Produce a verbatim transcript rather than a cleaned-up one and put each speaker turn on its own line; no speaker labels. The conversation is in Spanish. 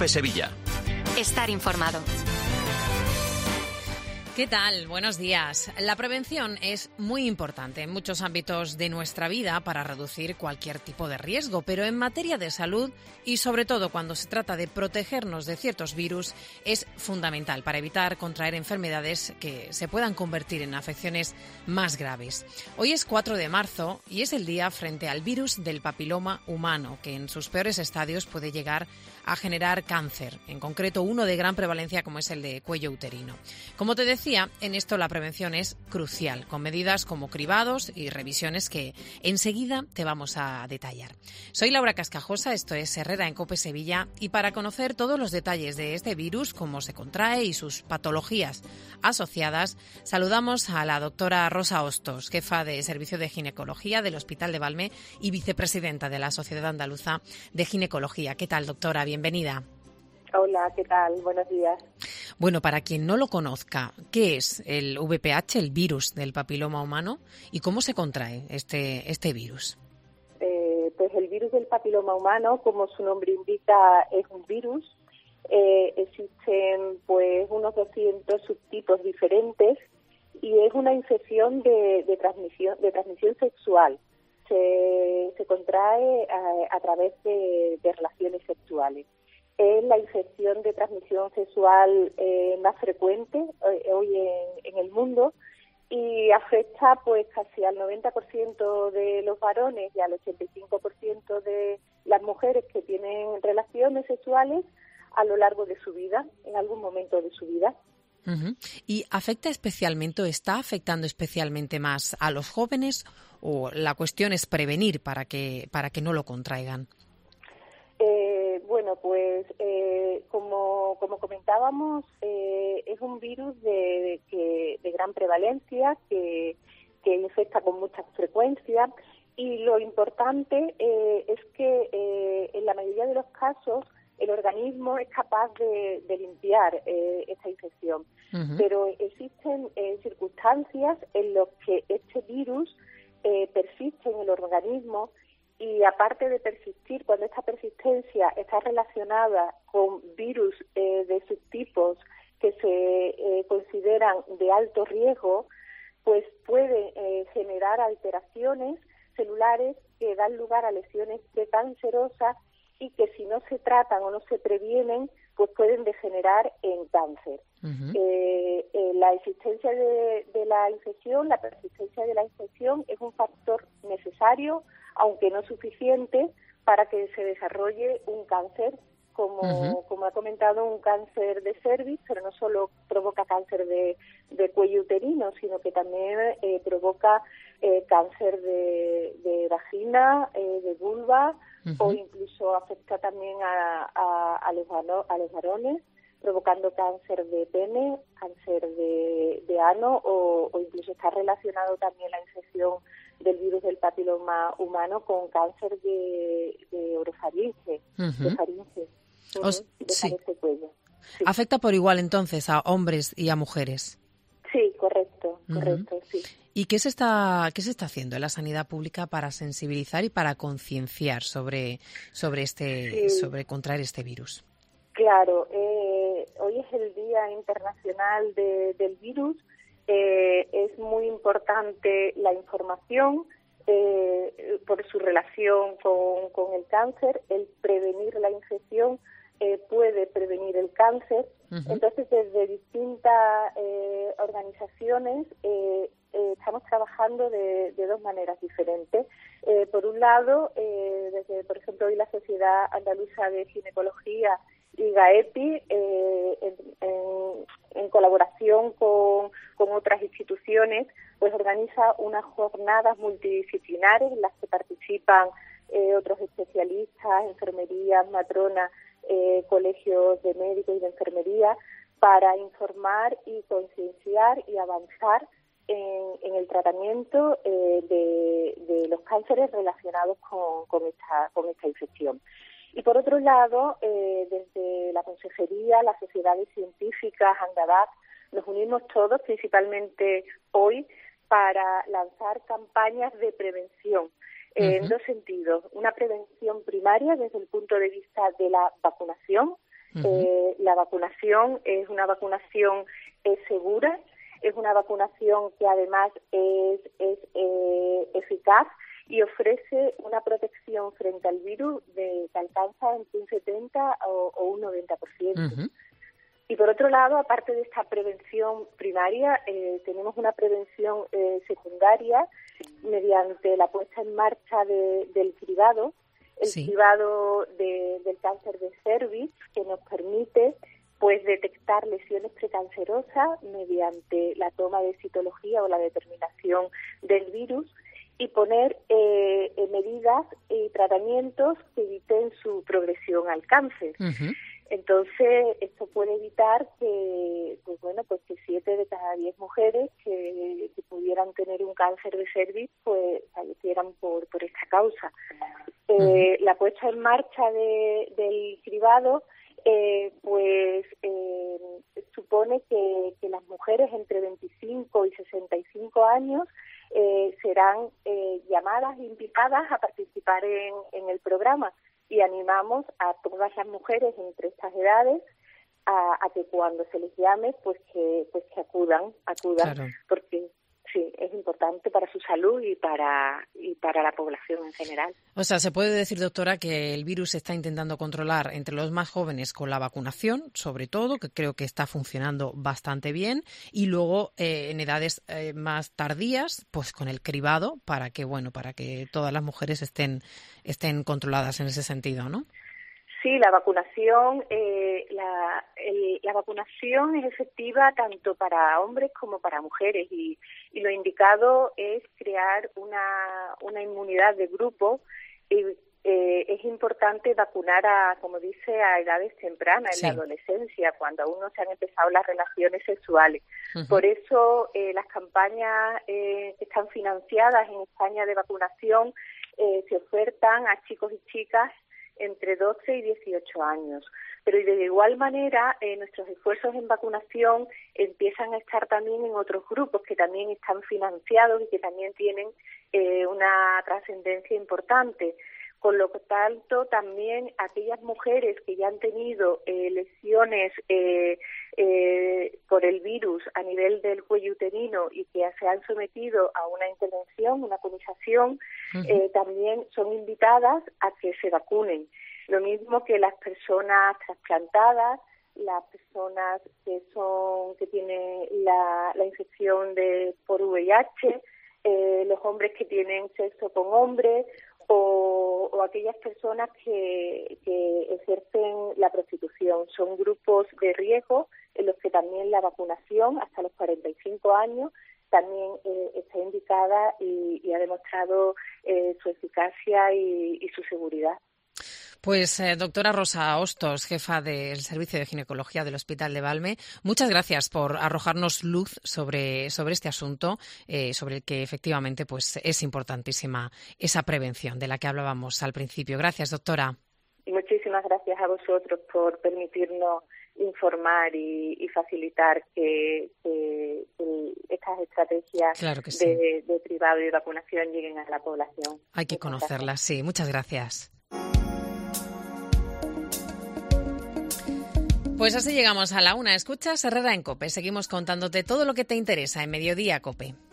COPE Sevilla.
Estar informado.
¿Qué tal? Buenos días. La prevención es muy importante en muchos ámbitos de nuestra vida para reducir cualquier tipo de riesgo, pero en materia de salud y sobre todo cuando se trata de protegernos de ciertos virus es fundamental para evitar contraer enfermedades que se puedan convertir en afecciones más graves. Hoy es cuatro de marzo y es el día frente al virus del papiloma humano, que en sus peores estadios puede llegar a generar cáncer, en concreto uno de gran prevalencia como es el de cuello uterino. Como te decía, en esto la prevención es crucial, con medidas como cribados y revisiones que enseguida te vamos a detallar. Soy Laura Cascajosa, esto es Herrera en COPE Sevilla, y para conocer todos los detalles de este virus, cómo se contrae y sus patologías asociadas, saludamos a la doctora Rosa Hostos, jefa de Servicio de Ginecología del Hospital de Valme y vicepresidenta de la Sociedad Andaluza de Ginecología. ¿Qué tal, doctora? Bienvenida.
Hola, ¿qué tal? Buenos días.
Bueno, para quien no lo conozca, ¿qué es el V P H, el virus del papiloma humano, y cómo se contrae este, este virus?
Eh, pues el virus del papiloma humano, como su nombre indica, es un virus. Eh, existen pues unos doscientos subtipos diferentes y es una infección de, de transmisión de transmisión sexual. Se, se contrae a, a través de, de relaciones sexuales. Es la infección de transmisión sexual eh, más frecuente eh, hoy en, en el mundo y afecta pues casi al noventa por ciento de los varones y al ochenta y cinco por ciento de las mujeres que tienen relaciones sexuales a lo largo de su vida, en algún momento de su vida.
Uh-huh. ¿Y afecta especialmente o está afectando especialmente más a los jóvenes o la cuestión es prevenir para que para que no lo contraigan?
Eh, bueno, pues eh, como, como comentábamos, eh, es un virus de, de, de gran prevalencia que, que infecta con mucha frecuencia y lo importante eh, es que eh, en la mayoría de los casos el organismo es capaz de, de limpiar eh, esta infección. Uh-huh. Pero existen eh, circunstancias en las que este virus eh, persiste en el organismo y aparte de persistir, cuando esta persistencia está relacionada con virus eh, de subtipos que se eh, consideran de alto riesgo, pues puede eh, generar alteraciones celulares que dan lugar a lesiones precancerosas y que si no se tratan o no se previenen, pues pueden degenerar en cáncer. Uh-huh. Eh, eh, la existencia de, de la infección, la persistencia de la infección es un factor necesario, aunque no suficiente, para que se desarrolle un cáncer, como, uh-huh. como ha comentado, un cáncer de cervix, pero no solo provoca cáncer de, de cuello uterino, sino que también eh, provoca eh, cáncer de, de vagina, eh, de vulva, uh-huh. o incluso afecta también a, a, a, los, a los varones, provocando cáncer de pene, cáncer de, de ano, o, o incluso está relacionado también la infección del virus del papiloma humano con cáncer de, de orofaringe, uh-huh. de faringe, uh-huh, Os, de sí. cuello. Sí.
¿Afecta por igual entonces a hombres y a mujeres?
Sí, correcto, correcto, uh-huh. sí.
¿Y qué se está qué se está haciendo en la sanidad pública para sensibilizar y para concienciar sobre sobre este sí. sobre contraer este virus?
Claro, eh, hoy es el Día Internacional de, del Virus. Eh, es muy importante la información eh, por su relación con, con el cáncer, el prevenir la infección eh, puede prevenir el cáncer. Uh-huh. Entonces, desde distintas eh, organizaciones eh, eh, estamos trabajando de, de dos maneras diferentes. Eh, por un lado, eh, desde, por ejemplo, hoy la Sociedad Andaluza de Ginecología y GAEPI, eh, en, en, en colaboración con, con otras instituciones, pues organiza unas jornadas multidisciplinares en las que participan eh, otros especialistas, enfermerías, matronas, eh, colegios de médicos y de enfermería, para informar y concienciar y avanzar en, en el tratamiento eh, de, de los cánceres relacionados con, con, esta, con esta infección. Y por otro lado, eh, desde la Consejería, las sociedades científicas, ANDADAC, nos unimos todos, principalmente hoy, para lanzar campañas de prevención eh, uh-huh. en dos sentidos. Una prevención primaria desde el punto de vista de la vacunación, Uh-huh. Eh, la vacunación es una vacunación es segura, es una vacunación que además es, es eh, eficaz y ofrece una protección frente al virus de que alcanza entre un setenta o, o un noventa por ciento. Uh-huh. Y por otro lado, aparte de esta prevención primaria, eh, tenemos una prevención eh, secundaria mediante la puesta en marcha de, del cribado, el sí. cribado de, del cáncer de cervix, que nos permite pues detectar lesiones precancerosas mediante la toma de citología o la determinación del virus y poner eh, medidas y tratamientos que eviten su progresión al cáncer. Uh-huh. Entonces, esto puede evitar que, pues bueno, pues que siete de cada diez mujeres que, que pudieran tener un cáncer de cervix, pues fallecieran por, por esta causa. Uh-huh. Eh, la puesta en marcha de, del cribado, eh, pues eh, supone que, que las mujeres entre veinticinco y sesenta y cinco años eh, serán eh, llamadas e invitadas a participar en, en el programa. Y animamos a todas las mujeres entre estas edades a, a que cuando se les llame, pues que pues que acudan, acudan, claro. Porque sí, es importante para su salud y para y para la población en general.
O sea, se puede decir, doctora, que el virus se está intentando controlar entre los más jóvenes con la vacunación, sobre todo, que creo que está funcionando bastante bien, y luego eh, en edades eh, más tardías, pues con el cribado, para que bueno, para que todas las mujeres estén estén controladas en ese sentido, ¿no?
Sí, la vacunación, eh, la, el, la vacunación es efectiva tanto para hombres como para mujeres y, y lo indicado es crear una, una inmunidad de grupo y eh, es importante vacunar a, como dice, a edades tempranas, sí. En la adolescencia, cuando aún no se han empezado las relaciones sexuales. Uh-huh. Por eso eh, las campañas eh, que están financiadas en España de vacunación eh, se ofertan a chicos y chicas entre doce y dieciocho años. Pero de igual manera, eh, nuestros esfuerzos en vacunación empiezan a estar también en otros grupos que también están financiados y que también tienen eh, una trascendencia importante. Con lo tanto, también aquellas mujeres que ya han tenido eh, lesiones eh, eh, por el virus a nivel del cuello uterino y que se han sometido a una intervención, una conización, uh-huh. eh, también son invitadas a que se vacunen. Lo mismo que las personas trasplantadas, las personas que son que tienen la, la infección de por V I H, eh, los hombres que tienen sexo con hombres, O, o aquellas personas que, que ejercen la prostitución. Son grupos de riesgo en los que también la vacunación hasta los cuarenta y cinco años también eh, está indicada y, y ha demostrado eh, su eficacia y, y su seguridad.
Pues eh, doctora Rosa Hostos, jefa del Servicio de Ginecología del Hospital de Valme, muchas gracias por arrojarnos luz sobre, sobre este asunto, eh, sobre el que efectivamente pues es importantísima esa prevención de la que hablábamos al principio. Gracias, doctora.
Y muchísimas gracias a vosotros por permitirnos informar y, y facilitar que, que, que estas estrategias
claro que sí.
de, de cribado y de vacunación lleguen a la población.
Hay que muchas conocerlas, gracias. Sí. Muchas gracias. Pues así llegamos a la una. Escuchas Herrera en COPE. Seguimos contándote todo lo que te interesa en Mediodía COPE.